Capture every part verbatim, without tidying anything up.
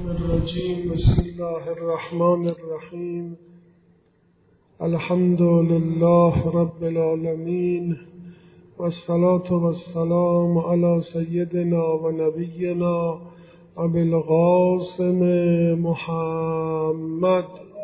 الرجيم بسم الله الرحمن الرحيم الحمد لله رب العالمين والصلاة والسلام على سيدنا ونبينا أبي القاسم محمد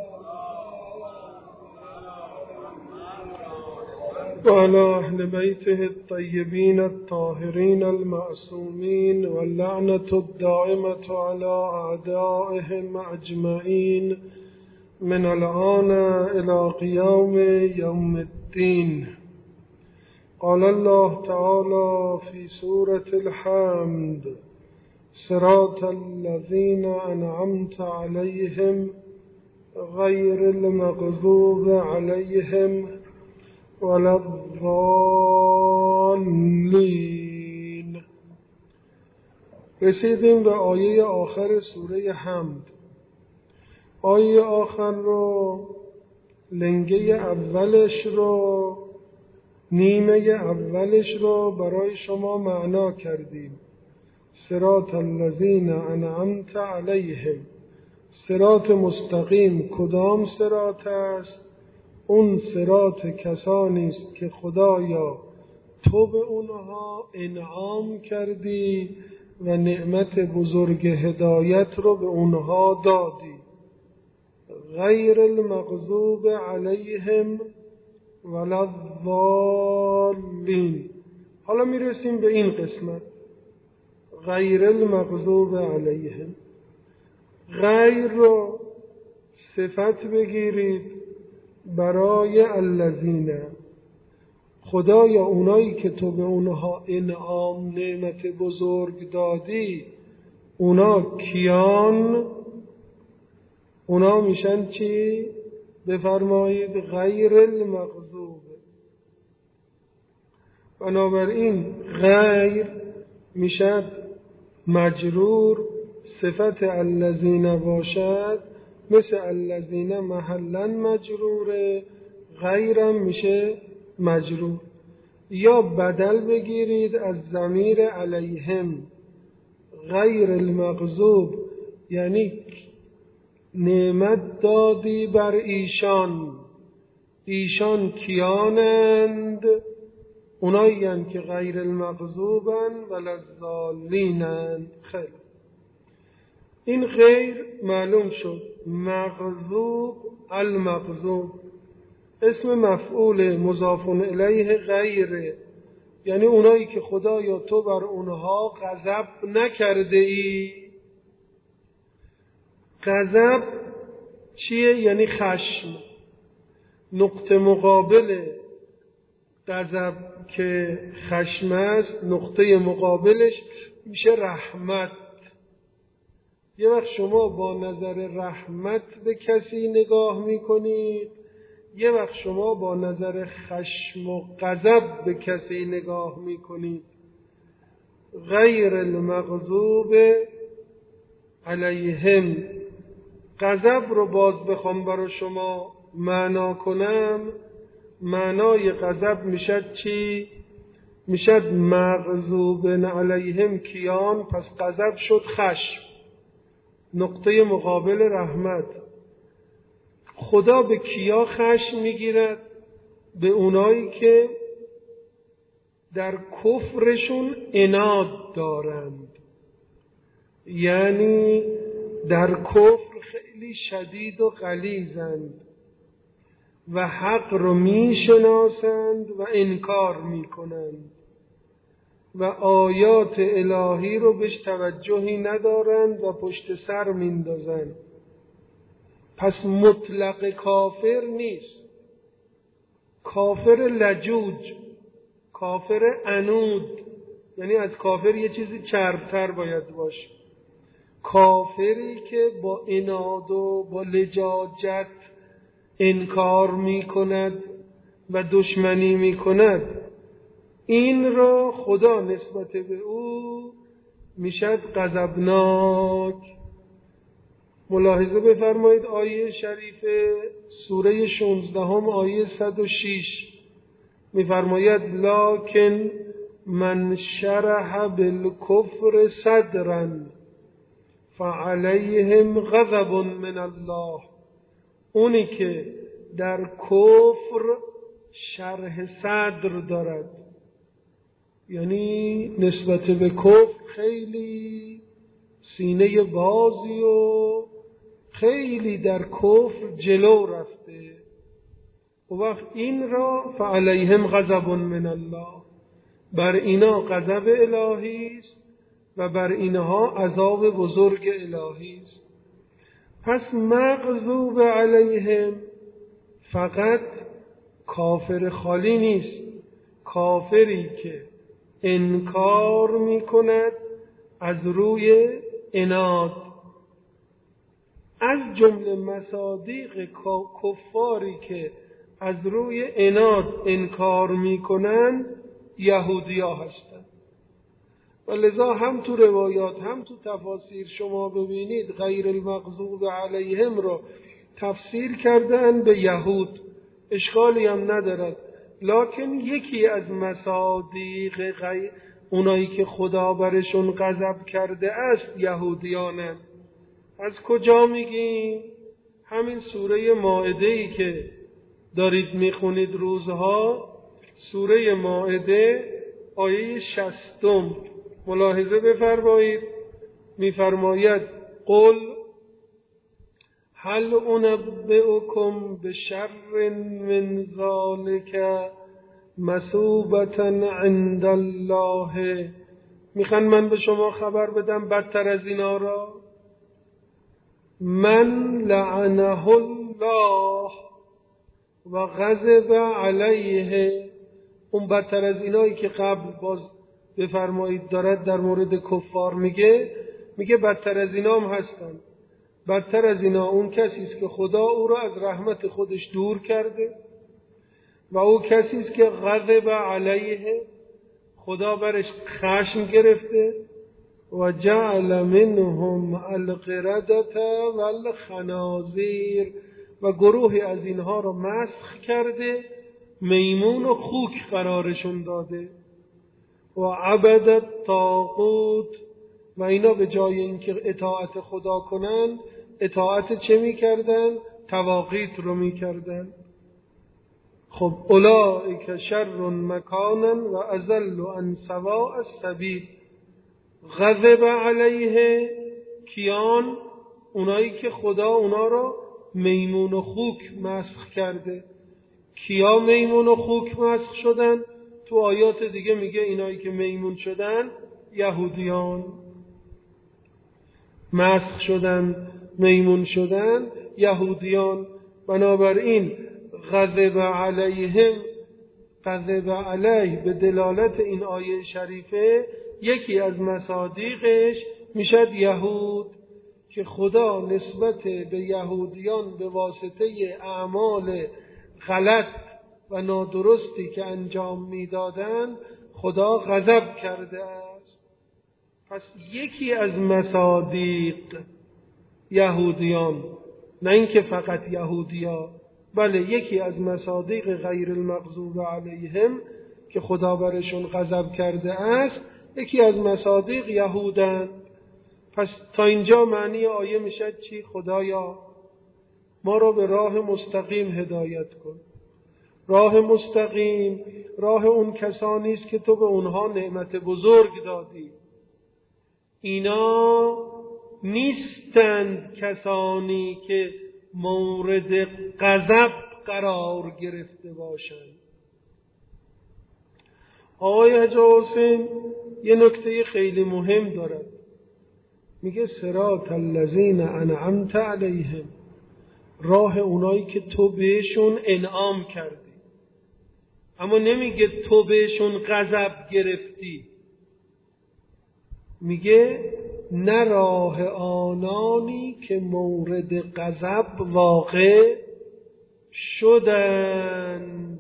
وعلى أهل بيته الطيبين الطاهرين المعصومين واللعنة الدائمة على أعدائهم أجمعين من الآن إلى قيام يوم الدين. قال الله تعالى في سورة الحمد: صراط الذين أنعمت عليهم غير المغضوب عليهم ولا الضالین. رسیدیم به آیه آخر سوره حمد. آیه آخر رو، لنگه اولش رو، نیمه اولش رو برای شما معنا کردیم. صراط الذین انعمت علیهم. صراط مستقیم کدام صراط است؟ اون صراط کسانی است که خدایا تو به اونها انعام کردی و نعمت بزرگ هدایت رو به اونها دادی. غیر المغضوب علیهم ولا الضالین. حالا میرسیم به این قسمت: غیر المغضوب علیهم. غیر رو صفت بگیرید برای الذین. خدایا اونایی که تو به اونها انعام نعمت بزرگ دادی، اونا کیان؟ اونا میشن چی؟ بفرمایید غیر المغضوب. بنابراین غیر میشد مجرور، صفت الذین باشد مثل الذین محلا مجروره، غیرم میشه مجرور. یا بدل بگیرید از ضمیر علیهم. غیر المغضوب یعنی نعمت دادی بر ایشان. ایشان کیانند؟ اونایی هستند که غیر المغضوبند ولا الضالینند. خیلی این غیر معلوم شد. مغضوب، المغضوب اسم مفعول مضاف الیه غیره، یعنی اونایی که خدایا تو بر اونها غضب نکرده ای. غضب چیه؟ یعنی خشم. نقطه مقابل غضب که خشم است، نقطه مقابلش میشه رحمت. یه وقت شما با نظر رحمت به کسی نگاه میکنید، یه وقت شما با نظر خشم و غضب به کسی نگاه میکنید. غیر المغضوب علیهم. غضب رو باز بخوام برای شما معنا کنم، معنای غضب میشد چی؟ میشد مغضوب علیهم کیان، پس غضب شد خشم، نقطه مقابل رحمت. خدا به کیا خشم میگیرد؟ به اونایی که در کفرشون عناد دارند، یعنی در کفر خیلی شدید و غلیظند و حق رو میشناسند و انکار میکنند و آیات الهی رو بهش توجهی ندارند و پشت سر میندازند. پس مطلق کافر نیست. کافر لجوج، کافر عنود، یعنی از کافر یه چیزی چربتر باید باشه. کافری که با عناد و با لجاجت انکار میکند و دشمنی میکند، این را خدا نسبت به او میشد غضبناک. ملاحظه بفرمایید آیه شریف سوره شانزدهم آیه صد و شش میفرماید: لکن من شرح بالکفر صدرا فعلیهم غضب من الله، اونی که در کفر شرح صدر دارد، یعنی نسبت به کفر خیلی سینه بازی و خیلی در کفر جلو رفته، و وقت این را فعلیهم غضب من الله، بر اینا غضب الهی است و بر اینها عذاب بزرگ الهی است. پس مغضوب علیهم فقط کافر خالی نیست، کافری که انکار می کند از روی عناد. از جمله مصادیق کفاری که از روی عناد انکار می کنند یهودی ها هستند. و لذا هم تو روایات هم تو تفاسیر شما ببینید غیر المغضوب علیهم را تفسیر کردن به یهود، اشکالی هم ندارد. لکن یکی از مصادیق غیر اونایی که خدا برشون غضب کرده است یهودیانند. از کجا میگیم؟ همین سوره مائده‌ای که دارید میخونید روزها، سوره مائده آیه شصتم ملاحظه بفرمایید. میفرماید قل هل انبئکم بشر من ذلک مثوبة عند الله، میخوان من به شما خبر بدم بدتر از اینا را؟ من لعنه الله و غضب علیه، اون بدتر از اینایی که قبل باز بفرمایید دارد در مورد کفار میگه، میگه بدتر از اینا هم هستن. بدتر از اینا اون کسی است که خدا او را از رحمت خودش دور کرده و او کسی است که غضب علیه، خدا برش خشم گرفته و جعل منهم القردة والخنازیر، و گروهی از اینها را مسخ کرده، میمون و خوک قرارشون داده. و عبد الطاغوت، و اینا به جای اینکه اطاعت خدا کنن اطاعت چه میکردن؟ طواغیت رو میکردن. خب اولئک شر مکانا و اضل عن سواء السبیل. غضب علیه کیان؟ اونایی که خدا اونا رو میمون و خوک مسخ کرده. کیا میمون و خوک مسخ شدن؟ تو آیات دیگه میگه اینایی که میمون شدن یهودیان، مسخ شدن میمون شدن یهودیان. بنابراین غضب علیهم، غضب علیه به دلالت این آیه شریفه یکی از مصادیقش میشد یهود، که خدا نسبت به یهودیان به واسطه اعمال غلط و نادرستی که انجام میدادند خدا غضب کرده است. پس یکی از مصادیق یهودیان، نه اینکه فقط یهودیا، بله یکی از مصادیق غیر المغضوب علیهم که خدا برشون غضب کرده است، یکی از مصادیق یهودن. پس تا اینجا معنی آیه میشه چی؟ خدایا ما رو به راه مستقیم هدایت کن. راه مستقیم راه اون کسانی است که تو به اونها نعمت بزرگ دادی. اینا نیستند کسانی که مورد غضب قرار گرفته باشند. آقای حاج حسین یه نکته خیلی مهم دارد، میگه صراط الذین انعمت علیهم، راه اونایی که تو بهشون انعام کردی، اما نمیگه تو بهشون غضب گرفتی، میگه نه راه آنانی که مورد غضب واقع شدند.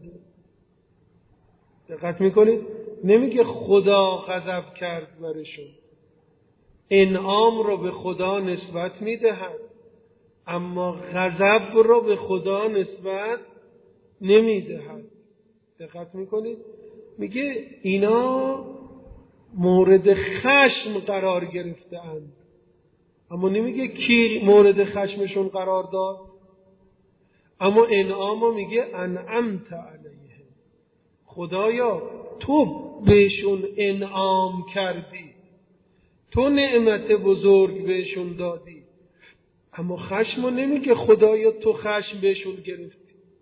دقت میکنید؟ نمیگه خدا غضب کرد برشون، انعام رو به خدا نسبت میدهد اما غضب رو به خدا نسبت نمیدهد. دقت میکنید؟ میگه اینا مورد خشم قرار گرفته اند. اما نمیگه کی مورد خشمشون قرار داد. اما انعامو میگه انعمت علیهم، خدایا تو بهشون انعام کردی، تو نعمت بزرگ بهشون دادی. اما خشمو نمیگه خدایا تو خشم بهشون گرفتی،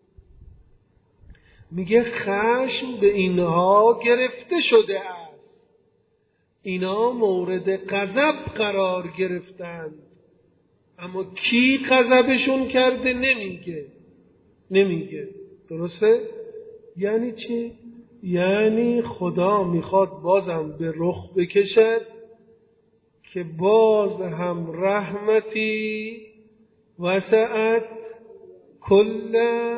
میگه خشم به اینها گرفته شده است، اینا مورد غضب قرار گرفتند. اما کی غضبشون کرده نمیگه نمیگه درسته؟ یعنی چی؟ یعنی خدا میخواد بازم به رخ بکشد که باز هم رحمتی وسعت کل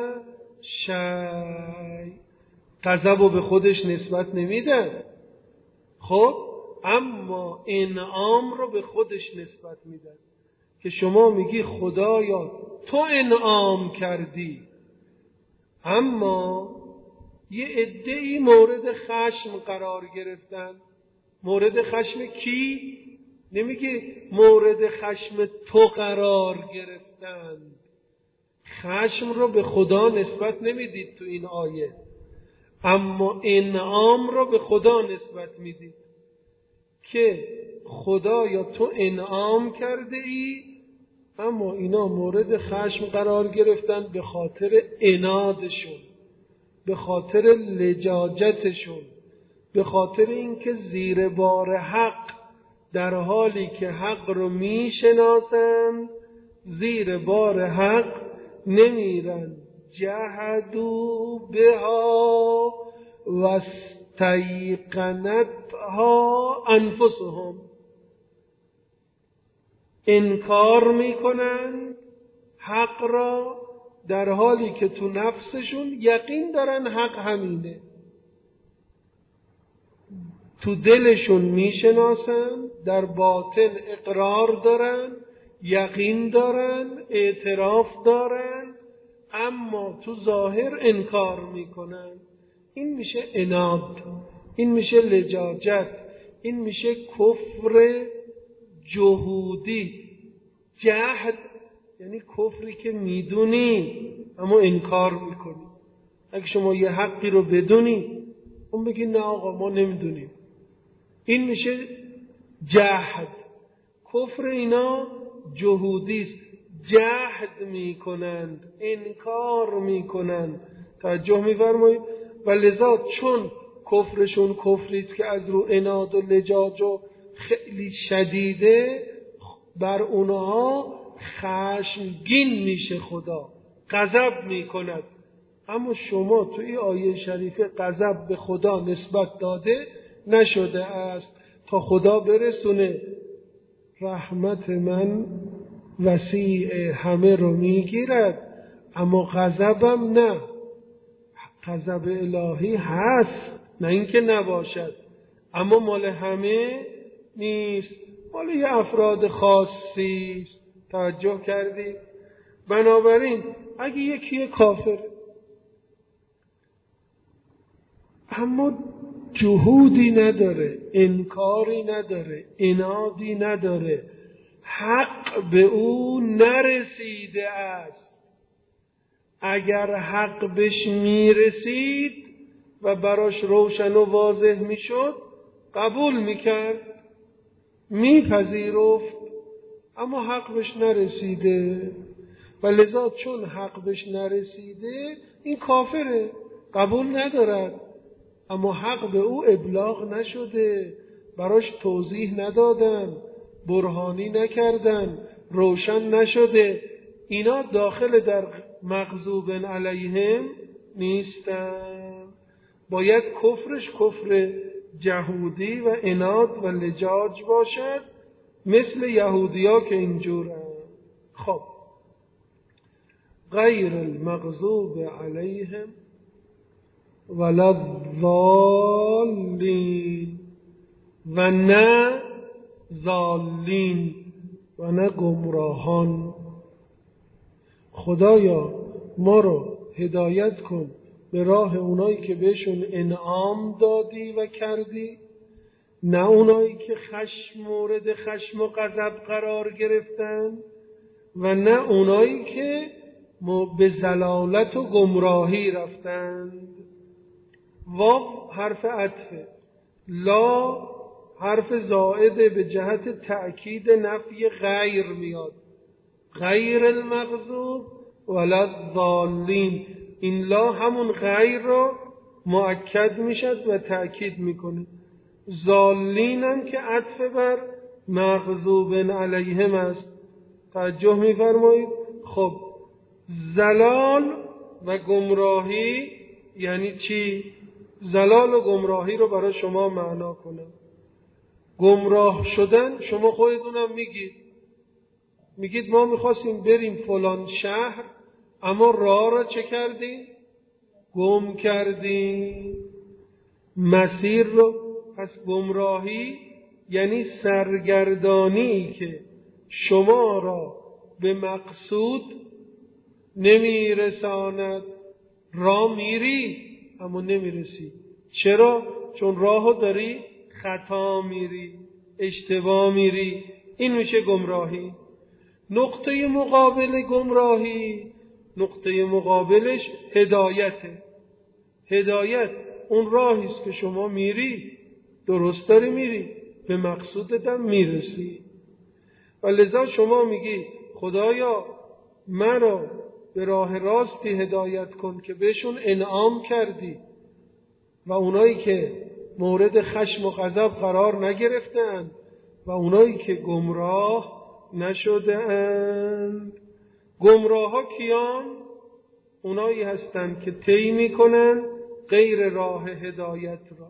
شی. غضب رو به خودش نسبت نمیدن، خب اما انعام رو به خودش نسبت میدن. که شما میگی خدایا تو انعام کردی، اما یه عده‌ای مورد خشم قرار گرفتن. مورد خشم کی؟ نمیگه مورد خشم تو قرار گرفتن. خشم رو به خدا نسبت نمیدید تو این آیه، اما انعام رو به خدا نسبت میدید که خدایا تو انعام کرده ای، اما اینا مورد خشم قرار گرفتن به خاطر عنادشون، به خاطر لجاجتشون، به خاطر اینکه زیر بار حق در حالی که حق رو میشناسن زیر بار حق نمیرن. جهدوا بها واستیقنتها انفسهم، انکار میکنن حق را در حالی که تو نفسشون یقین دارن حق همینه، تو دلشون میشناسن، در باطن اقرار دارن، یقین دارن، اعتراف دارن، اما تو ظاهر انکار میکنن. این میشه عناد، این میشه لجاجت، این میشه کفر جهودی. جهد یعنی کفری که میدونی اما انکار میکنی. اگه شما یه حقی رو بدونی اون بگی نه آقا ما نمیدونیم، این میشه جهد. کفر اینا جهودی است، جهد میکنند، انکار میکنند. توجه میفرمایید؟ و لذا چون کفرشون کفری است که از رو عناد و لجاج و خیلی شدیده، بر اونها خشمگین میشه، خدا غضب میکند. اما شما تو این آیه شریفه غضب به خدا نسبت داده نشده است تا خدا برسونه رحمت من وسیع همه رو میگیرد، اما غضبم نه. غضب الهی هست، نه اینکه نباشد، اما مال همه نیست، مال یه افراد خاصی است. توجه کردی؟ بنابراین اگه یکی کافر اما جهودی نداره، انکاری نداره، عنادی نداره، حق به او نرسیده است. اگر حق بهش میرسید و براش روشن و واضح میشد قبول میکرد، میپذیرفت، اما حق بهش نرسیده و لذا چون حق بهش نرسیده این کافره، قبول ندارد. اما حق به او ابلاغ نشده، براش توضیح ندادن، برهانی نکردن، روشن نشده، اینا داخل در مغضوب علیهم نیستن. باید کفرش کفر جهودی و عناد و لجاج باشد، مثل یهودیا که اینجورن. خب غیر المغضوب علیهم ولا الضالین، و نه ضالین و نه گمراهان. خدایا ما رو هدایت کن به راه اونایی که بهشون انعام دادی و کردی، نه اونایی که خشم مورد خشم و غضب قرار گرفتن و نه اونایی که به ضلالت و گمراهی رفتند. واو حرف عطفه، لا حرف زائده به جهت تأکید نفی غیر میاد، غیر المغضوب ولا الضالین. این لا همون غیر رو مؤکد میشد و تأکید میکنه. ضالین هم که عطف بر مغضوب علیهم است. توجه میفرمایید؟ خب ضلال و گمراهی یعنی چی؟ ضلال و گمراهی رو برای شما معنا کنم. گمراه شدن شما خودتونم میگید، میگید ما میخواستیم بریم فلان شهر اما راه را چه کردیم؟ گم کردیم مسیر رو. پس گمراهی یعنی سرگردانی که شما را به مقصود نمیرساند. راه میری اما نمیرسی. چرا؟ چون راهو داری خطا میری، اشتباه میری. این میشه گمراهی. نقطه مقابل گمراهی، نقطه مقابلش هدایته. هدایت اون راهی است که شما میری، درست داری میری، به مقصودت هم میرسی. و لذا شما میگی خدایا مرا به راه راستی هدایت کن که بهشون انعام کردی و اونایی که مورد خشم و غضب قرار نگرفتند و اونایی که گمراه نشده اند. گمراه ها کیان؟ اونایی هستند که طی میکنن غیر راه هدایت را.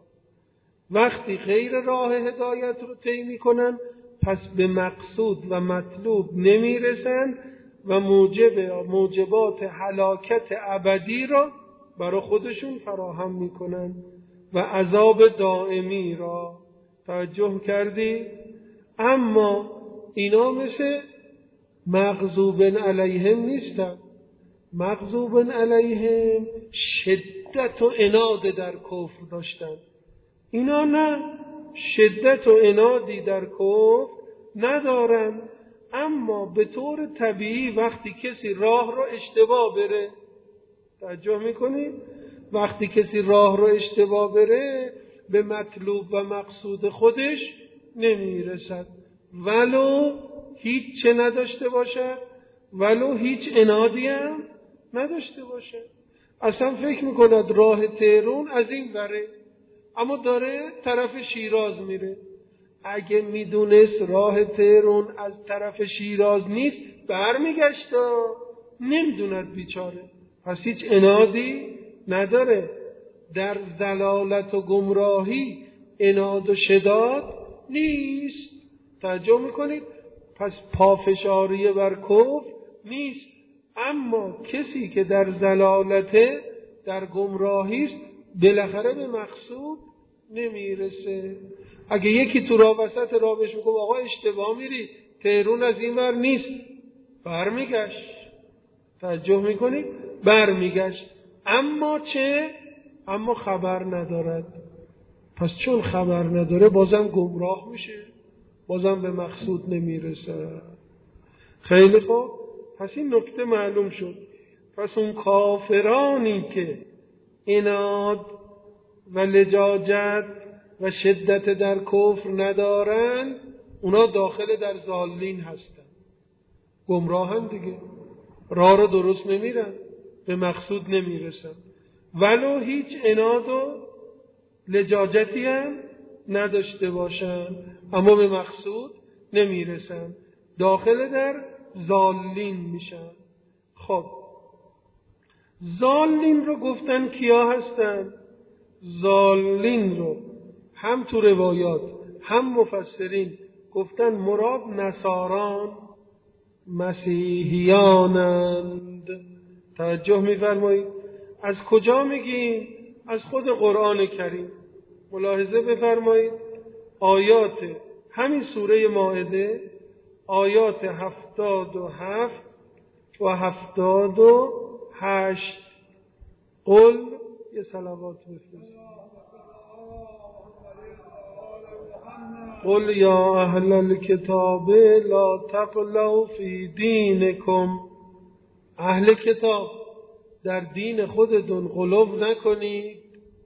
وقتی غیر راه هدایت رو طی میکنن پس به مقصود و مطلوب نمیرسن و موجب موجبات هلاکت ابدی را برای خودشون فراهم میکنن و عذاب دائمی را. توجه کردی؟ اما اینا مثل مغضوب علیهم نیستن. مغضوب علیهم شدت و عناد در کفر داشتن. اینا نه، شدت و عنادی در کفر ندارن، اما به طور طبیعی وقتی کسی راه رو اشتباه بره، توجه میکنید؟ وقتی کسی راه رو اشتباه بره به مطلوب و مقصود خودش نمیرسد، ولو هیچ چه نداشته باشد، ولو هیچ عنادی هم نداشته باشد. اصلا فکر میکند راه تهران از این بره اما داره طرف شیراز میره. اگه میدونست راه تهران از طرف شیراز نیست برمیگشت، نمیدوند بیچاره. پس هیچ عنادی نداره. در ضلالت و گمراهی عناد و شداد نیست. توجه میکنید؟ پس پافشاری بر کفر نیست. اما کسی که در ضلالته، در گمراهی است، بالاخره به مقصود نمیرسه. اگه یکی تو راه وسط راه بهش میگه آقا اشتباه میری، تهران از این ور نیست، برمیگشت. توجه میکنی؟ برمیگشت. اما چه؟ اما خبر ندارد. پس چون خبر نداره بازم گمراه میشه، بازم به مقصود نمیرسه. خیلی خوب، پس این نکته معلوم شد. پس اون کافرانی که عناد و لجاجت و شدت در کفر ندارن، اونا داخل در ضالین هستن، گمراهن دیگه، راه رو درست نمیرن، به مقصود نمیرسن، ولو هیچ عناد و لجاجتی هم نداشته باشن اما به مقصود نمیرسن، داخل در ضالین میشن. خب ضالین رو گفتن کیا هستن؟ ضالین رو هم تو روایات هم مفسرین گفتن مراد نصاران، مسیحیانند. توجه می‌فرمایید؟ از کجا میگیم؟ از خود قرآن کریم. ملاحظه بفرمایید آیات همین سوره مائده، آیات هفتاد و هفت و هفتاد و هشت. قل یه صلوات بفرست. قل یا اهل الکتاب لا تغلوا فی دینکم، اهل کتاب در دین خودتون غلو نکنید.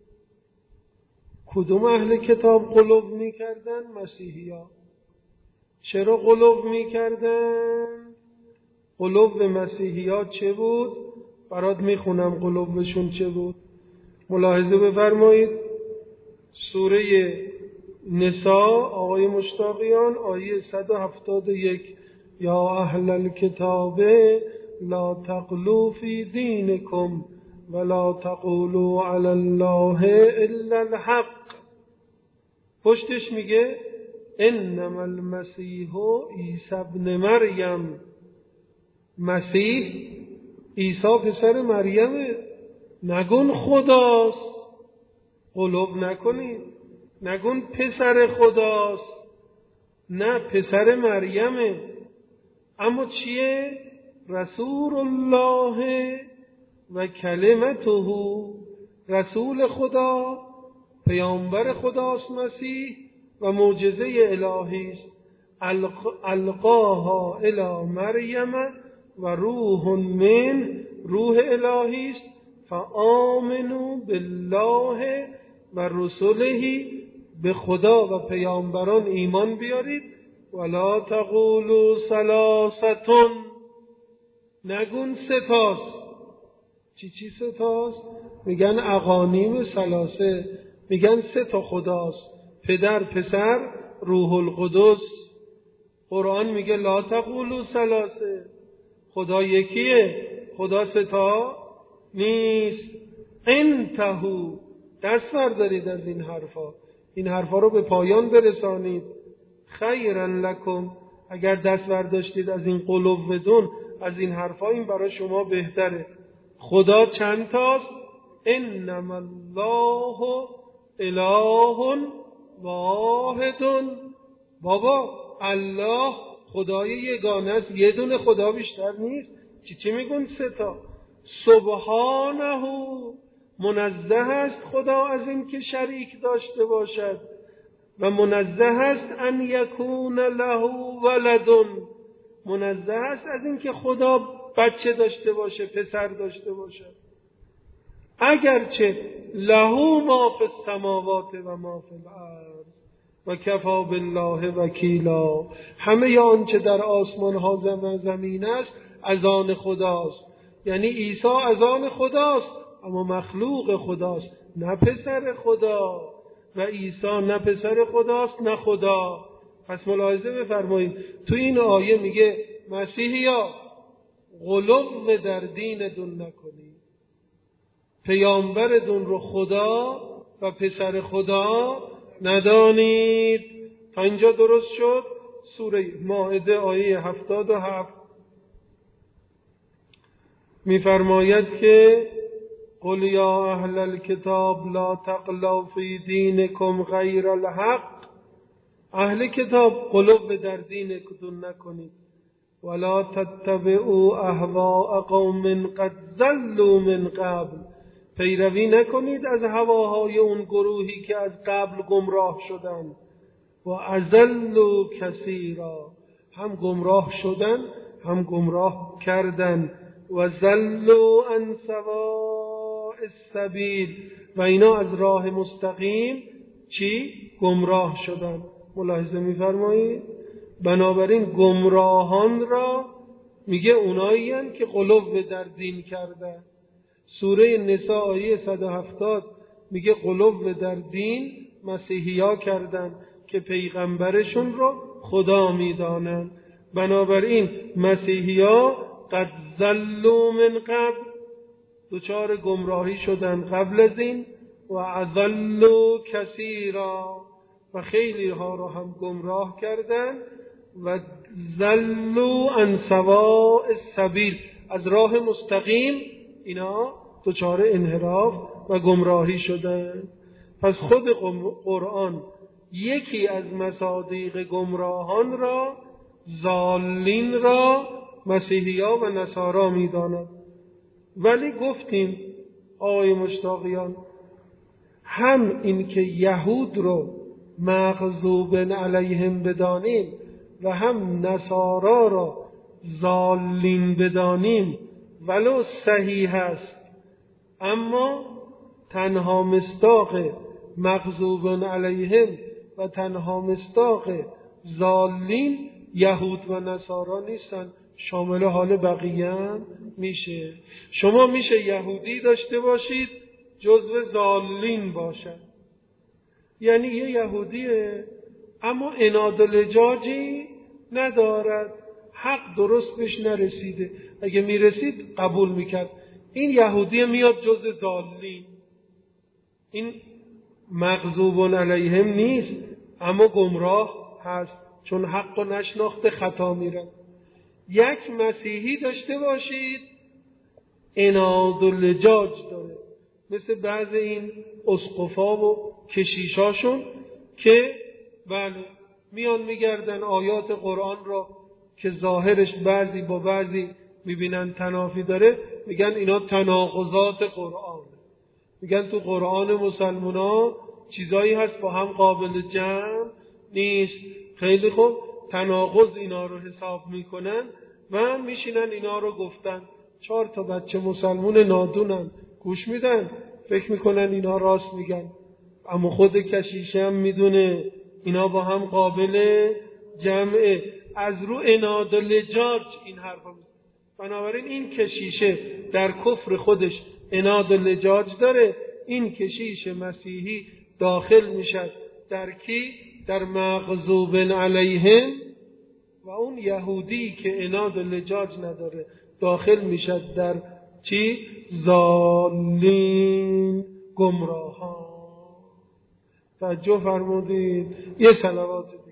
کدوم اهل کتاب غلو میکردن؟ مسیحی ها. چرا غلو میکردن؟ غلو مسیحی ها چه بود؟ برات میخونم غلوشون چه بود. ملاحظه بفرمایید. سوره نساء آقای مشتاقیان آیه صد و هفتاد و یک: یا اهل الکتاب لا تغلوا فی دینکم ولا تقولوا علی الله الا الحق. پشتش میگه انما المسیح عیسی ابن مریم. مسیح عیسی پسر مریمه، نگون خداست. غلو نکنید، نگون پسر خداست، نه پسر مریمه. اما چیه؟ رسول الله و کلمته، رسول خدا، پیامبر خداست مسیح و معجزه الهی است. القاها الی مریم و روح من، روح الهی است. فآمنوا بالله و رسوله، به خدا و پیامبران ایمان بیارید. ولا تقولوا ثلاثه، نگون ستاست. چی چی ستاست؟ میگن اقانیم ثلاثه، میگن سه تا خداست، پدر، پسر، روح القدس. قرآن میگه لا تقولوا ثلاثه، خدا یکیه، خدا سه تا نیست. انتهوا، دست بردارید از این حرفا، این حرفا رو به پایان برسانید. خیرا لکم، اگر دست برداشتید از این قلوب بدون، از این حرفا، این برای شما بهتره. خدا چند تاست؟ انما الله اله واحد. بابا الله خدای یگانه است، یه دونه خدا بیشتر نیست. چی چی میگن سه تا؟ سبحانه، منزه است خدا از این که شریک داشته باشد و منزه است ان یکون له ولد، منزه است از این که خدا بچه داشته باشه، پسر داشته باشه. اگرچه له ما فی السماوات و ما فی الارض و کفا بالله وکیلا، همه یا آنچه در آسمان ها و زمین است از آن خداست. یعنی عیسی از آن خداست اما مخلوق خداست، نه پسر خدا. و عیسی نه پسر خداست نه خدا. پس ملاحظه بفرمایید تو این آیه میگه مسیحیا غلو در دینتون نکنید، پیامبرتون رو خدا و پسر خدا ندانید. تا اینجا درست شد؟ سوره مائده آیه هفتاد و هفت میفرماید که قل یا اهل الکتاب لا تغلوا فی دینکم غیر الحق، اهل کتاب غلو در دینتون نکنید. ولا تتبعوا اهواء قوم قد ضلوا من قبل، پیروی نکنید از هواهای اون گروهی که از قبل گمراه شدند. و اضلوا کثیرا، هم گمراه شدن هم گمراه کردن. و ضلوا عن سواء السبیل، و اینا از راه مستقیم چی؟ گمراه شدن. ملاحظه می‌فرمایید؟ بنابراین گمراهان را میگه اونایی هستند که غلو در دین کردن. سوره نساء آیه صد و هفتاد میگه غلو در دین مسیحیا کردن که پیغمبرشون رو خدا میدانن. بنابراین مسیحیا قد ضلوا من قبل، دچار گمراهی شدن قبل از این. و اضلوا کثیرا، و خیلی ها رو هم گمراه کردن. و ضلوا عن سواء السبیل، از راه مستقیم اینا دچار انحراف و گمراهی شدن. پس خود قرآن یکی از مصادیق گمراهان را، ضالین را، مسیحیا و نصارا می‌داند. ولی گفتیم آقای مشتاقیان هم این که یهود رو مغضوب علیهم بدانیم و هم نصارا را ضالین بدانیم ولو صحیح است، اما تنها مصداق مغضوب علیهم و تنها مصداق ضالین یهود و نصارا نیستن، شامل حال بقیه هم میشه. شما میشه یهودی داشته باشید جزو ضالین باشد، یعنی یه یهودیه اما عناد و لجاجی ندارد، حق درست بهش نرسیده، اگه میرسید قبول میکرد. این یهودی میاد جزو ضالین، این مغضوب علیهم نیست اما گمراه هست، چون حق و نشناخته خطا میره. یک مسیحی داشته باشید عناد و لجاج داره، مثل بعض این اسقفا و کشیشاشون که بله میان میگردن آیات قرآن را که ظاهرش بعضی با بعضی میبینن تنافی داره، میگن اینا تناقضات قرآن، میگن تو قرآن مسلمونا چیزایی هست با هم قابل جمع نیست. خیلی خوب، تناقض اینا رو حساب میکنن و میشینن اینا رو گفتن. چهار تا بچه مسلمون نادونن گوش میدن، فکر میکنن اینا راست میگن، اما خود کشیشه هم میدونه اینا با هم قابل جمعه. از رو عناد و لجاج این حرفا میزنن. بنابراین این کشیشه در کفر خودش عناد و لجاج داره، این کشیش مسیحی داخل میشد در کی؟ در مغضوب علیهم، و اون یهودی که عناد و لجاج نداره داخل میشد در چی؟ ضالین، گمراهان. توجه فرمودید؟ یه صلوات دیگه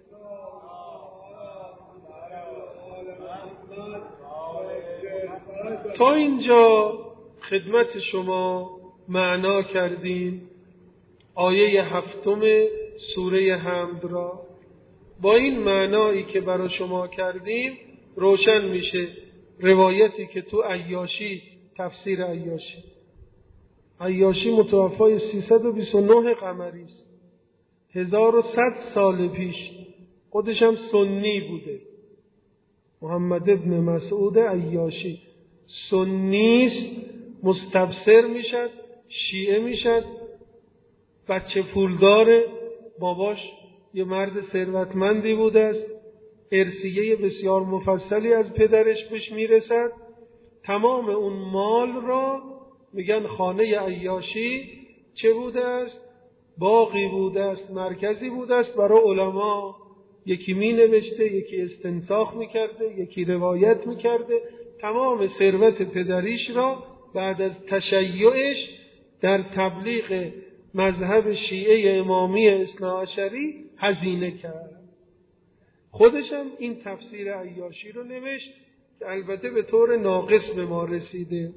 تا اینجا خدمت شما معنا کردیم آیه هفتم سوره حمد را. با این معنایی که برای شما کردیم روشن میشه روایتی که تو عیاشی، تفسیر عیاشی، عیاشی متوفای سیصد و بیست و نه قمری است، هزار و صد سال پیش، خودش هم سنی بوده. محمد ابن مسعود عیاشی سنیست، مستبصر میشد، شیعه میشد، بچه پولداره، باباش یه مرد ثروتمندی بوده است، ارثیه بسیار مفصلی از پدرش بهش میرسد. تمام اون مال را میگن خانه عیاشی چه بوده است؟ باغی بوده است، مرکزی بوده است برای علما. یکی می نوشته، یکی استنساخ میکرده، یکی روایت میکرده. تمام ثروت پدریش را بعد از تشیعش در تبلیغ مذهب شیعه امامی اثناعشری هزینه کرد. خودش هم این تفسیر عیاشی رو نوشت که البته به طور ناقص به ما رسیده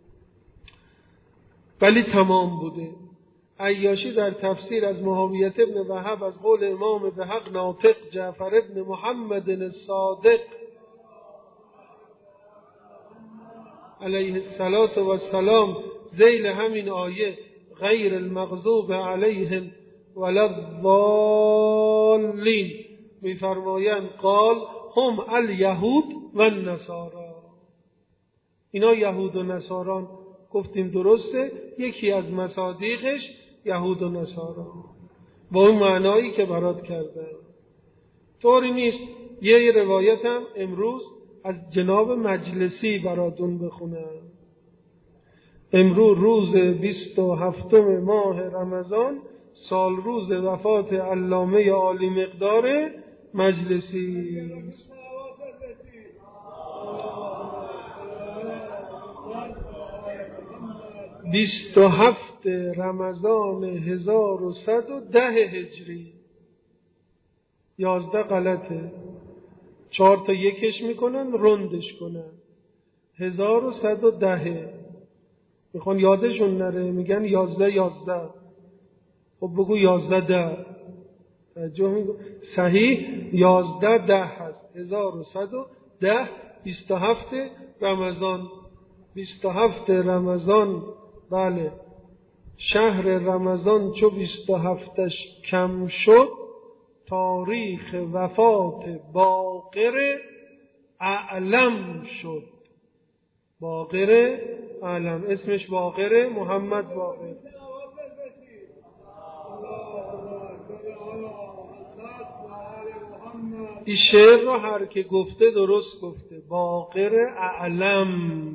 ولی تمام بوده. عیاشی در تفسیر از معاویه ابن وهب از قول امام بحق ناطق جعفر ابن محمد الصادق علیه السلام ذیل همین آیه غیر المغضوب علیهم ولا الضالین میفرمایند قال هم الیهود و النصارا. اینا یهود و نصاران، گفتیم درسته، یکی از مصادیقش یهود و نصارا با اون معنایی که برات کردن. طوری نیست. یه روایت هم امروز از جناب مجلسی براتون بخونم. امروز روز بیست و هفتم ماه رمضان، سال روز وفات علامه عالی مقدار مجلسی. بیست و هفت رمضان هزار و صد و ده هجری. یازده غلطه، چهار تا یکش میکنن رندش کنن، هزار و صد و ده. میخوان یادشون نره میگن یازده یازده. خب بگو یازده ده. صحیح یازده ده هست، هزار و صد و ده. بیست و هفت رمضان، بیست و هفت رمضان، بله شهر رمضان چو بیست و هفتش کم شد، تاریخ وفات باقر اعلم شد. باقر اعلم، اسمش باقر، محمد باقر. این شعر رو هر که گفته درست گفته. باقر اعلم.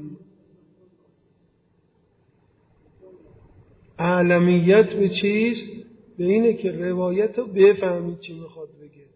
اعلمیت به چیست؟ به اینه که روایت رو بفهمید چی میخواد بگه،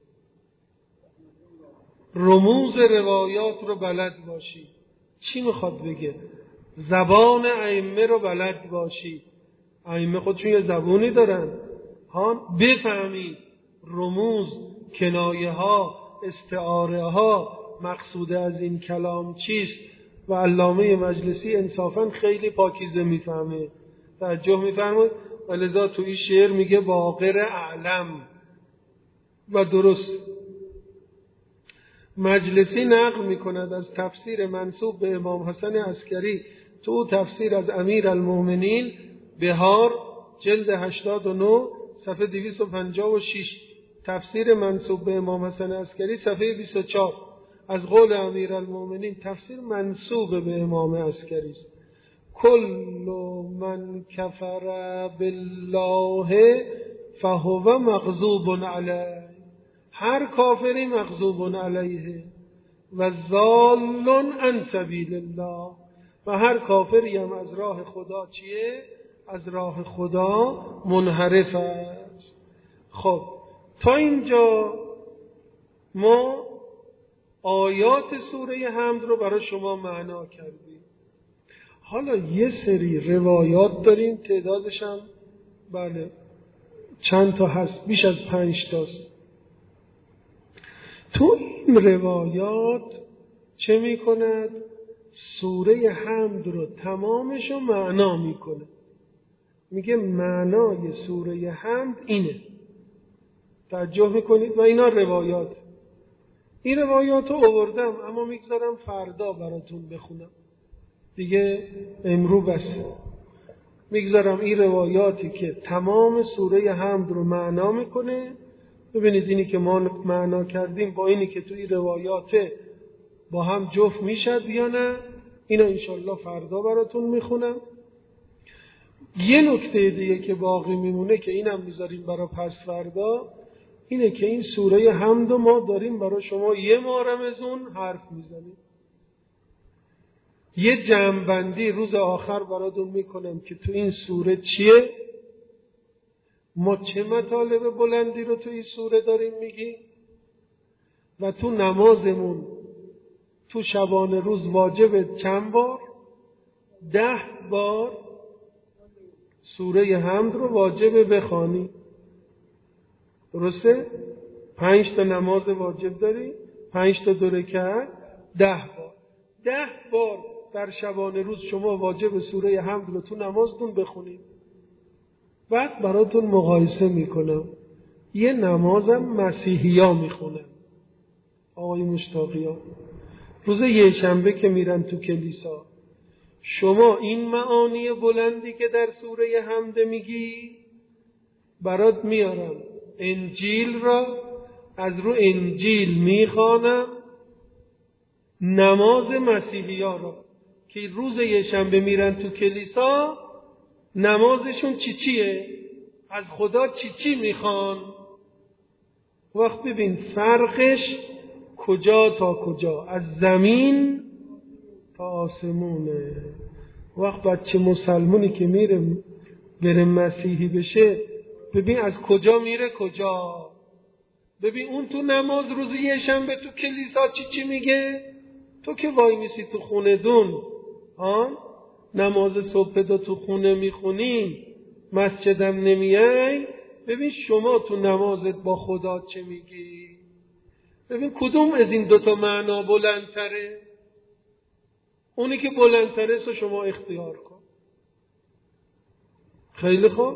رموز روایات رو بلد باشی چی میخواد بگه، زبان ائمه رو بلد باشی. ائمه خودشون یه زبونی دارن ها، بفهمید رموز، کنایه ها، استعاره ها، مقصود از این کلام چیست. و علامه مجلسی انصافا خیلی پاکیزه میفهمه، توجه میفرمایید، و لذا تو این شعر میگه باقر اعلم و درست. مجلسی نقل میکند از تفسیر منسوب به امام حسن عسکری تو تفسیر از امیر المؤمنین بهار جلد هشتاد و نه صفحه دویست و پنجاه و شش، تفسیر منسوب به امام حسن عسکری صفحه بیست و چهار، از قول امیر المؤمنین تفسیر منسوب به امام عسکری است. کل من کفر بالله فهو مغضوب علیه، هر کافری مغضوب علیه، و ضال عن سبیل الله، و هر کافری هم از راه خدا چیه؟ از راه خدا منحرف است. خب تا اینجا ما آیات سوره حمد رو برای شما معنا کردیم. حالا یه سری روایات داریم، تعدادش هم بله چند تا هست، بیش از پنج تاست. تو این روایات چه میکند؟ سوره حمد رو تمامش رو معنا میکنه. میگه معنای سوره حمد اینه. توجه میکنید؟ و اینا روایات. این روایات رو آوردم اما میگذارم فردا براتون بخونم دیگه، امرو بس. میگذارم این روایاتی که تمام سوره حمد رو معنا میکنه. ببینید اینی که ما معنا کردیم با اینی که تو این روایات با هم جفت میشد یا نه. اینا انشالله فردا براتون میخونم. یه نکته دیگه که باقی میمونه که اینم میذاریم برای پس فردا، اینه که این سوره حمد ما داریم برای شما یه ماه رمضان حرف میزنیم. یه جمع‌بندی روز آخر براتون میکنم که تو این سوره چیه، ما چه مطالب بلندی رو تو این سوره داریم میگیم، و تو نمازمون تو شبانه روز واجب چند بار؟ ده بار سوره حمد رو واجب بخوانی. درسته؟ پنج تا نماز واجب داری، پنج تا دو رکعت، ده بار ده بار در شبانه روز شما واجب سوره حمد رو تو نمازتون بخونید. بعد براتون مقایسه میکنم، یه نمازم مسیحی ها میخونن، آقای مشتاقی ها روز یه شنبه که میرن تو کلیسا، شما این معانی بلندی که در سوره حمد میگی برات میارم، انجیل را از رو انجیل میخوانم، نماز مسیحی ها را که روز یه شنبه میرن تو کلیسا نمازشون چی چیه؟ از خدا چی چی میخوان؟ وقت ببین فرقش کجا تا کجا، از زمین تا آسمونه. وقت بچه مسلمونی که میره بره مسیحی بشه، ببین از کجا میره کجا. ببین اون تو نماز روز یه شنبه تو کلیسا چی چی میگه، تو که وای میسی تو خونه دون ها، نماز صبح دو تو خونه میخونی، مسجدم نمیای، ببین شما تو نمازت با خدا چه میگی. ببین کدوم از این دوتا معنا بلندتره. اونی که بلندتره سو شما اختیار کن. خیلی خوب،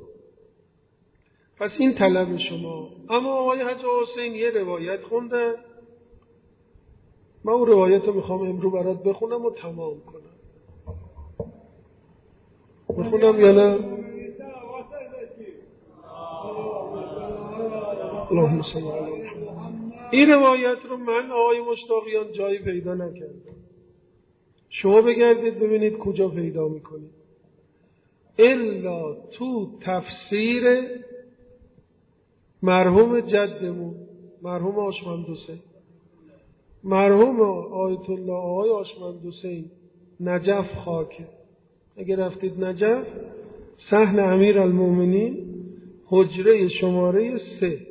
پس این طلب شما. اما آقای حاج حسین یه روایت خوندن، من اون روایت رو میخوام امرو برات بخونم و تمام کنم. بخونم یا نه؟ اللهم صل علی محمد. این روایت رو من آقای مشتاقیان جایی پیدا نکردم. شما بگردید ببینید کجا پیدا میکنید. الا تو تفسیر مرحوم جدمون مرحوم آشمند حسین، مرحوم آیت الله آقای آشمند حسین نجف خاکه. اگر رفتید نجف، صحن امیرالمومنین، حجره شماره سه،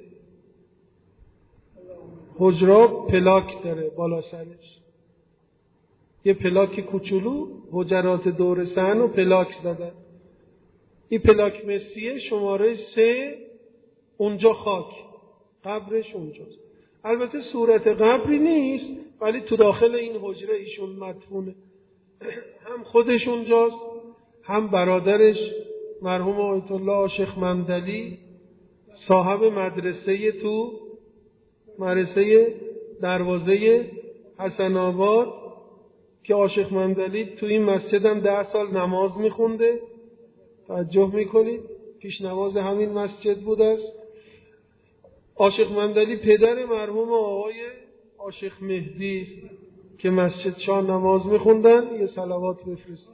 حجره پلاک داره بالا سرش، یه پلاک کوچولو، حجرات دور صحن و پلاک زدن. این پلاک مسیه شماره سه، اونجا خاک، قبرش اونجاست. البته صورت قبری نیست، ولی تو داخل این حجره ایشون مدفونه. هم خودش اونجاست، هم برادرش مرحوم آیت الله شیخ ممدلی صاحب مدرسه تو مدرسه دروازه حسن آباد که آشیخ ممدلی تو این مسجد هم ده سال نماز میخونده. توجه میکنید پیش نماز همین مسجد بوده است. آشیخ ممدلی پدر مرحوم آقای آشیخ مهدی است که مسجد شاه نماز میخوندن. یه صلوات بفرست.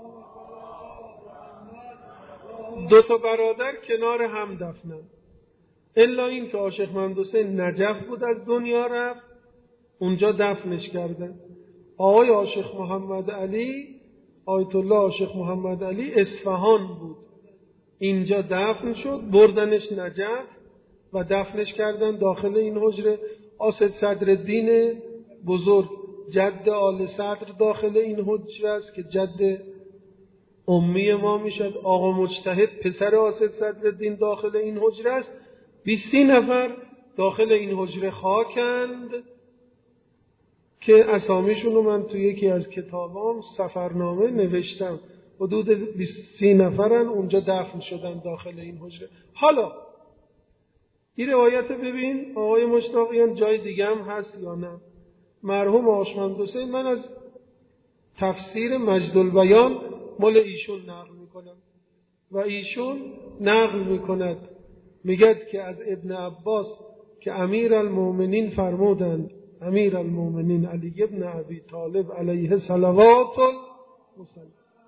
دو تا برادر کنار هم دفنن، الا این که آشیخ محمد حسین نجف بود از دنیا رفت، اونجا دفنش کردن. آقای آشیخ محمد علی آیت الله آشیخ محمد علی اصفهان بود، اینجا دفن شد، بردنش نجف و دفنش کردن داخل این حجره. آسد صدرالدین بزرگ جد آل صدر داخل این حجره است که جد امی ما میشد. آقا مجتهد پسر آسد صدرالدین داخل این حجره است. بیستی نفر داخل این حجره خاکند که اسامیشون رو من تو یکی از کتابام سفرنامه نوشتم. حدود بیستی نفرن اونجا دفن شدن داخل این حجره. حالا این روایت ببین آقای مشتاقیان جای دیگه هم هست یا نه. مرحوم آشمند حسین، من از تفسیر مجد البیان مال ایشون نقل میکنم و ایشون نقل میکند، میگد که از ابن عباس که امیر المومنین فرمودند، امیر المومنین علی ابن ابی طالب علیه صلوات المسلم،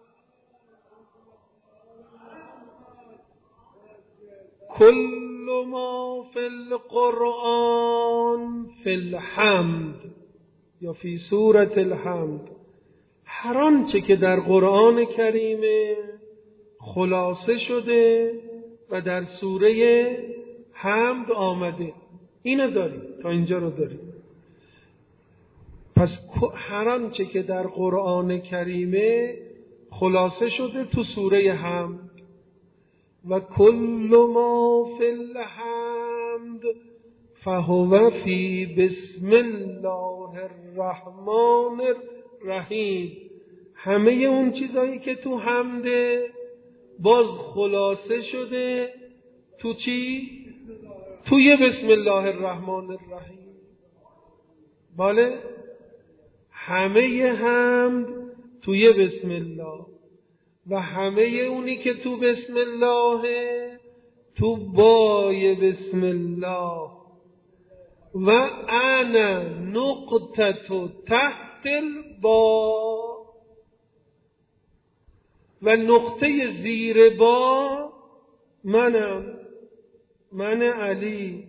کل ما فی القرآن فی الحمد یا فی سورة الحمد، هر آنچه که در قرآن کریم خلاصه شده و در سوره حمد آمده، اینو داریم. تا اینجا رو داریم. پس هر آنچه که در قرآن کریم خلاصه شده تو سوره حمد و کل ما فی الحمد فهو فی بسم الله الرحمن الرحیم، همه اون چیزایی که تو حمده باز خلاصه شده تو چی؟ توی بسم الله الرحمن الرحیم. بله، همه حمد توی بسم الله و همه اونی که تو بسم الله تو بای بسم الله و انا نقطه تحت البا، و نقطه زیر با منم، من علی.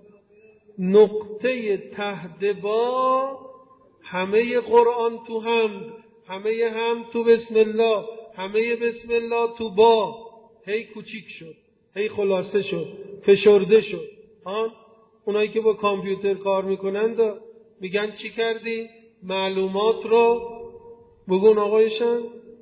نقطه تحت با همه قرآن تو حمد، همه حمد تو بسم الله، همه بسم الله تو با، هی کوچیک شد، هی خلاصه شد، فشرده شد. ها اونایی که با کامپیوتر کار میکنند میگن چی کردی؟ معلومات رو بگون آقایشان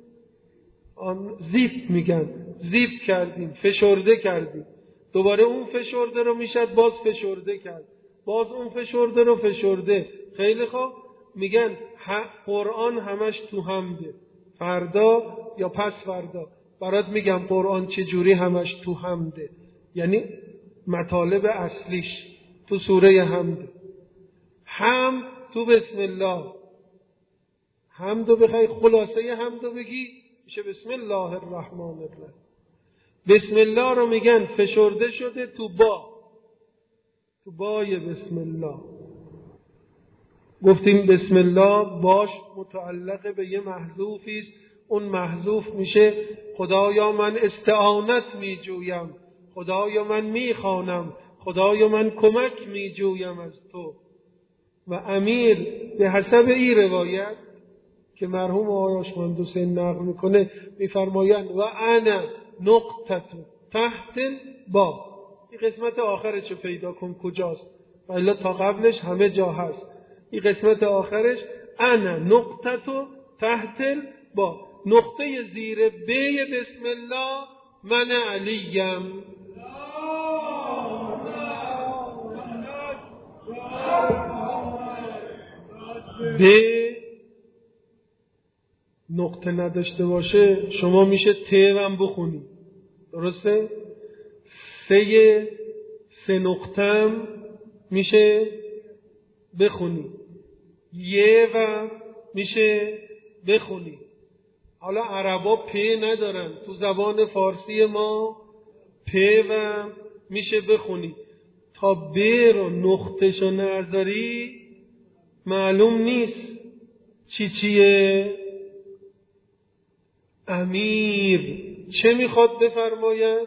زیپ میگن، زیپ کردیم، فشرده کردیم. دوباره اون فشرده رو میشد باز فشرده کرد، باز اون فشرده رو فشرده. خیلی خوب، میگن قرآن همش تو حمده. فردا یا پس فردا برات میگم قرآن چجوری همش تو حمده، یعنی مطالب اصلیش تو سوره حمد. حمد تو بسم الله، حمدو بخوای خلاصه حمدو بگی میشه بسم الله الرحمن الرحیم. بسم الله رو میگن فشرده شده تو با، تو بای بسم الله. گفتیم بسم الله باش متعلق به یه محذوفی است. اون محذوف میشه خدایا من استعانت میجویم، خدایا من میخوانم، خدایا من کمک میجویم از تو. و امیر به حسب این روایت که مرحوم آقای آشمند حسین نقل میکنه میفرمایند و انا نقطه تحت با. این قسمت آخرش رو پیدا کن کجاست، ولی تا قبلش همه جا هست. این قسمت آخرش انا نقطه تحت با، نقطه زیر بی بسم الله من علیم. به نقطه نداشته باشه شما میشه ت هم بخونی، درسته؟ سه سه نقطم میشه بخونی، یه و میشه بخونی. حالا عربا پ ندارن، تو زبان فارسی ما پ و میشه بخونی. تا ب رو نقطهشو نذاری معلوم نیست چی چیه. امیر چه میخواد بفرماید؟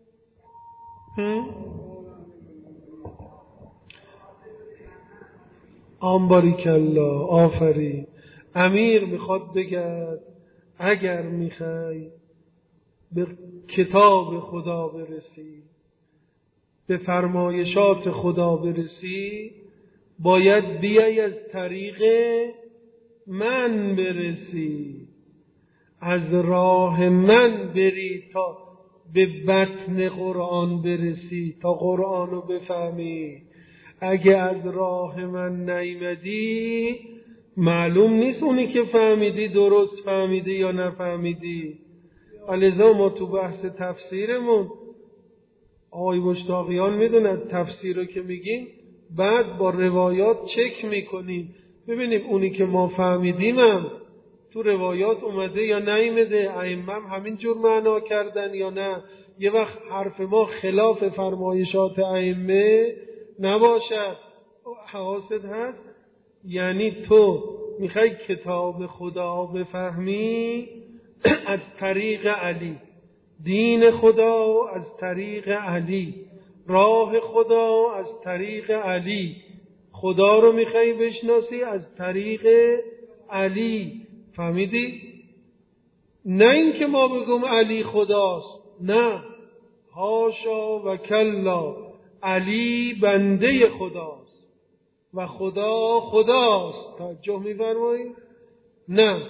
آنباریکالله، آفرین. امیر میخواد بگه اگر میخوای به کتاب خدا برسی، به فرمایشات خدا برسی، باید بیای از طریق من برسی، از راه من بری تا به بطن قرآن برسی، تا قرآن رو بفهمی. اگه از راه من نیامدی معلوم نیست اونی که فهمیدی درست فهمیدی یا نفهمیدی. لذا ما تو بحث تفسیرمون آقای مشتاقیان میدونن تفسیر رو که میگیم بعد با روایات چک میکنیم ببینیم اونی که ما فهمیدیم هم تو روایات اومده یا نیامده، ائمه هم همین جور معنا کردن یا نه. یه وقت حرف ما خلاف فرمایشات ائمه نباشد. حواست هست؟ یعنی تو میخوای کتاب خدا بفهمی از طریق علی، دین خدا از طریق علی، راه خدا از طریق علی، خدا رو میخوای بشناسی از طریق علی. فهمیدی؟ نه اینکه ما بگم علی خداست، نه، حاشا و کلا، علی بنده خداست و خدا خداست. توجه می‌فرمایید؟ نه،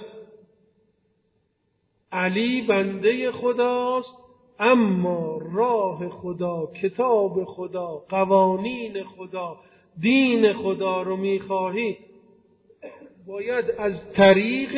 علی بنده خداست، اما راه خدا، کتاب خدا، قوانین خدا، دین خدا رو میخواهی باید از طریق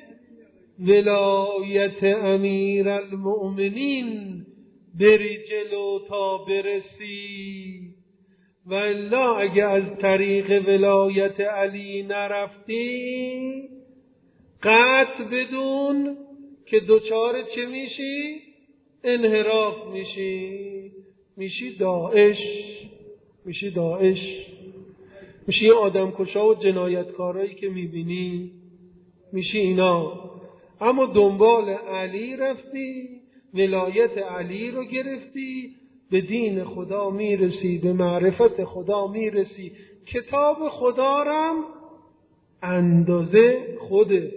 ولایت امیر المؤمنین بری جلو تا برسی. و الا اگه از طریق ولایت علی نرفتی قطع بدون که دوچار چه میشی؟ انحراف میشی، میشی داعش، میشی داعش، میشی آدم کشا و جنایتکارایی که میبینی، میشی اینا. اما دنبال علی رفتی، ولایت علی رو گرفتی، به دین خدا میرسی، به معرفت خدا میرسی. کتاب خدا رم اندازه خوده.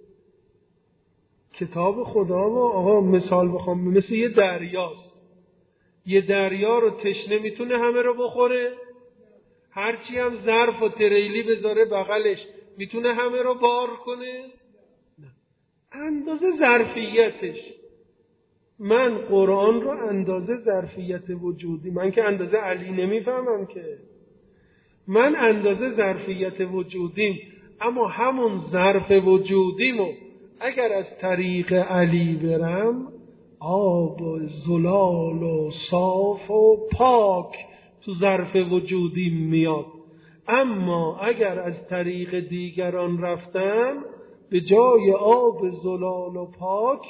کتاب خدا و آقا مثال بخوام مثل یه دریاست. یه دریا رو تشنه میتونه همه رو بخوره؟ هرچی هم ظرف و تریلی بذاره بغلش میتونه همه رو بار کنه؟ نه. اندازه ظرفیتش. من قرآن رو اندازه ظرفیت وجودی، من که اندازه علی نمیفهمم که، من اندازه ظرفیت وجودیم، اما همون ظرف وجودیمو اگر از طریق علی برم آب و زلال و صاف و پاک تو ظرف وجودیم میاد. اما اگر از طریق دیگران رفتم به جای آب زلال و پاک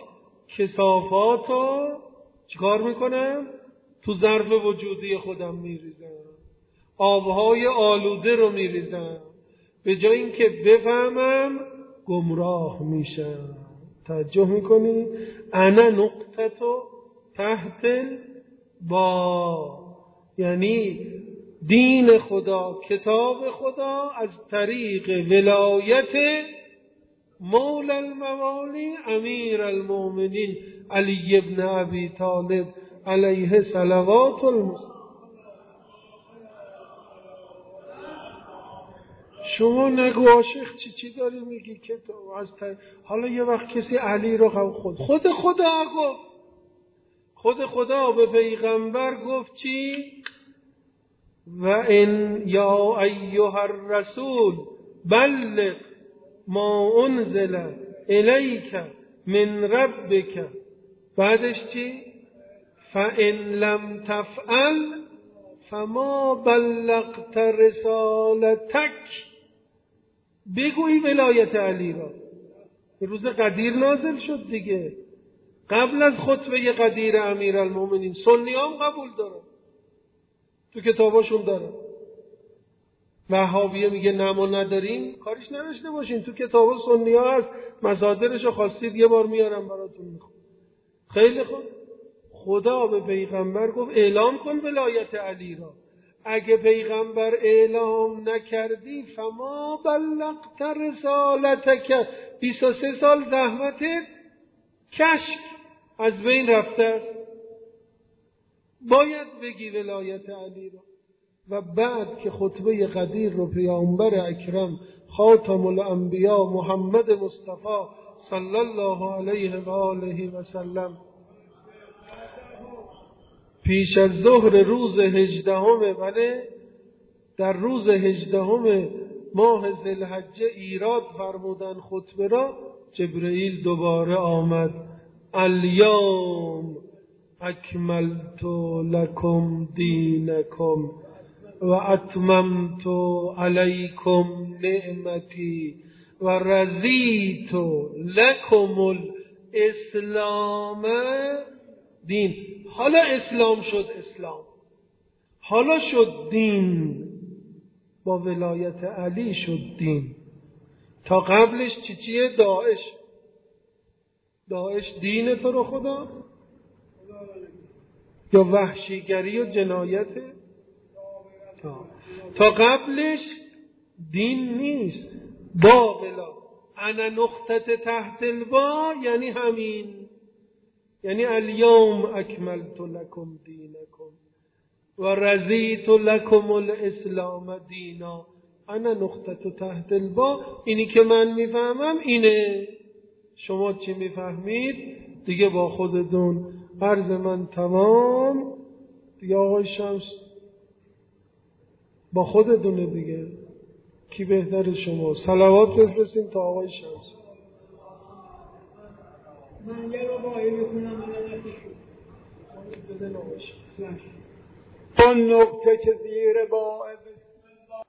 کثافاتو چیکار میکنم؟ تو ظرف وجودی خودم میریزم. آبهای آلوده رو میریزم، به جای اینکه بفهمم گمراه میشم. توجه میکنی؟ انا نقطتو تحت با، یعنی دین خدا، کتاب خدا از طریق ولایت مولا الموالی امیر المؤمنین علی ابن ابی طالب علیه صلوات المسلم. شما نگو عاشق چی چی داری میگی که تو از طریق... حالا یه وقت کسی علی رو قبول خود خود خدا گفت، خود خدا به پیغمبر گفت چی؟ و ان یا ایها الرسول بلغ ما انزل الیک من ربک. بعدش چی؟ فان لم تفعل فما بلغت رسالتک. بگویی ولایت علی را. روز قدیر نازل شد دیگه، قبل از خطبه قدیر امیرالمومنین. سنی هم قبول دارن، تو کتاباشون دارن. وهابیه میگه نه ما نداریم، کاریش نداشته باشین، تو کتابا سنی ها هست، مصادرشو خواستید یه بار میارم براتون میخونم. خیلی خوب، خدا به پیغمبر گفت اعلام کن ولایت علی را. اگه پیغمبر اعلام نکردی فما بلغت رسالتک، بیست و سه سال زحمتت کشک از بین رفته است. باید بگی ولایت علی را. و بعد که خطبه قدیر رو پیامبر اکرم خاتم الانبیا محمد مصطفی صلی الله علیه و آله و سلم پیش از ظهر روز هجدهم، بله در روز هجدهم ماه ذوالحجه ایراد فرمودن خطبه را، جبرئیل دوباره آمد. الیوم اکملت لکم دینکم و اتممت علیکم نعمتی و رضیت لکم الاسلام دین. حالا اسلام شد اسلام، حالا شد دین، با ولایت علی شد دین. تا قبلش چی چیه؟ داعش. داعش دین تو رو خدا یا وحشیگری و جنایته؟ تا, تا قبلش دین نیست. با ولا انا نقطه تحت البا، یعنی همین، یعنی الیوم اکملت لکم دینکم و رضیت لکم الاسلام دینا. انا نقطه تحت البا، اینی که من میفهمم اینه. شما چی میفهمید دیگه با خودتون. عرض من تمام دیگه. آقای شمس با خودتونه دیگه، کی بهتر شما؟ صلوات بفرستین تا آقای شمس. من یه رو باید بکنم بده نوش اون نقطه که زیر باعث